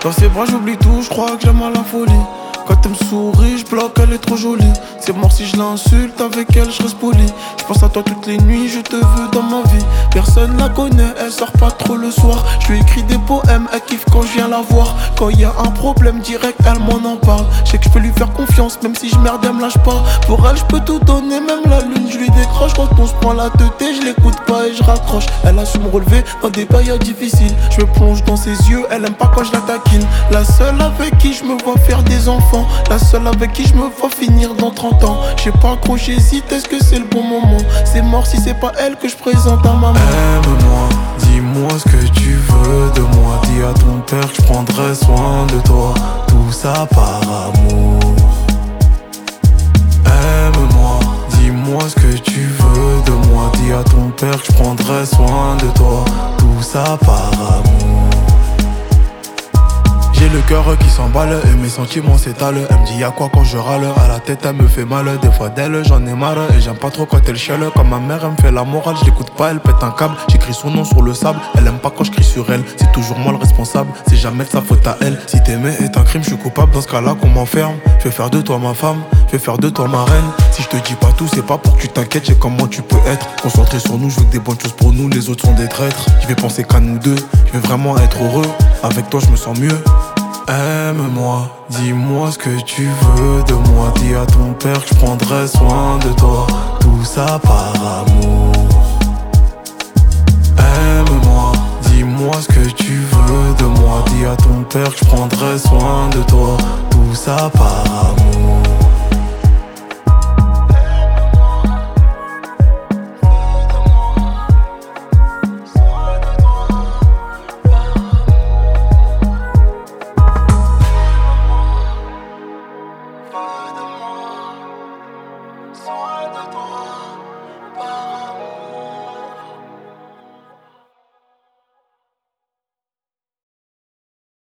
Dans ses bras j'oublie tout, je crois que j'aime à la folie. Quand elle me sourit, je bloque, elle est trop jolie. C'est mort si je l'insulte, avec elle je reste poli. Je pense à toi toutes les nuits, je te veux dans ma vie. Personne la connaît, elle sort pas trop le soir. Je lui écris des poèmes, elle kiffe quand je viens la voir. Quand y a un problème direct, elle m'en en parle. Je sais que je peux lui faire confiance, même si je merde, elle me lâche pas. Pour elle, je peux tout donner, même la lune, je lui décroche. Quand on se prend la tête, je l'écoute pas et je raccroche. Elle a su me relever dans des périodes difficiles. Je me plonge dans ses yeux, elle aime pas quand je la taquine. La seule avec qui je me vois faire des enfants. La seule avec qui je me vois finir dans 30 ans. Je sais pas trop, j'hésite, est-ce que c'est le bon moment? C'est mort si c'est pas elle que je présente à maman. Aime-moi, dis-moi ce que tu veux de moi. Dis à ton père que je prendrai soin de toi. Tout ça par amour. Aime-moi, dis-moi ce que tu veux de moi. Dis à ton père que je prendrai soin de toi. Tout ça par amour. J'ai le cœur qui s'emballe et mes sentiments s'étalent. Elle me dit y'a quoi quand je râle. À la tête elle me fait mal. Des fois d'elle j'en ai marre. Et j'aime pas trop quand elle chiale. Comme ma mère elle me fait la morale. Je l'écoute pas, elle pète un câble. J'écris son nom sur le sable. Elle aime pas quand je crie sur elle. C'est toujours moi le responsable. C'est jamais de sa faute à elle. Si t'aimer est un crime, je suis coupable. Dans ce cas là qu'on m'enferme. Je vais faire de toi ma femme. Je vais faire de toi ma reine. Si je te dis pas tout, c'est pas pour que tu t'inquiètes. J'ai comment tu peux être. Concentré sur nous, je veux que des bonnes choses pour nous. Les autres sont des traîtres. Je vais penser qu'à nous deux. Je veux vraiment être heureux. Avec toi je me sens mieux. Aime-moi, dis-moi ce que tu veux de moi. Dis à ton père que je prendrai soin de toi. Tout ça par amour. Aime-moi, dis-moi ce que tu veux de moi. Dis à ton père que je prendrai soin de toi. Tout ça par amour. Soin de toi.